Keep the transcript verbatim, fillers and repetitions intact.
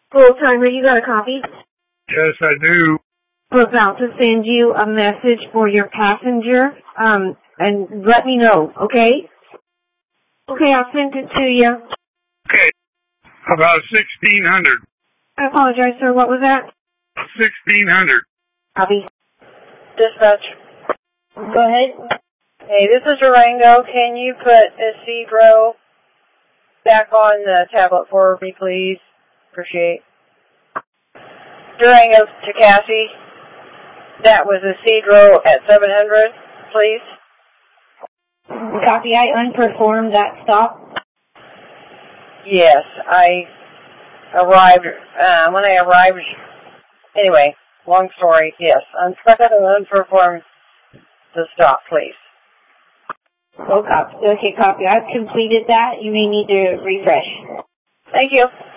Full timer, you got a copy? Yes, I do. We're about to send you a message for your passenger, um, and let me know, okay? Okay, I'll send it to you. Okay. About sixteen hundred. I apologize, sir. What was that? sixteen hundred. Copy. Dispatch. Go ahead. Hey, this is Durango. Can you put Isidro back on the tablet for me, please? Appreciate. Durango to Cassie. That was Isidro at seven hundred, please. Copy. I unperformed that stop. Yes, I arrived, uh, when I arrived, anyway, long story, yes, I'm unperformed the stop, please. Oh, copy. Okay, copy. I've completed that. You may need to refresh. Thank you.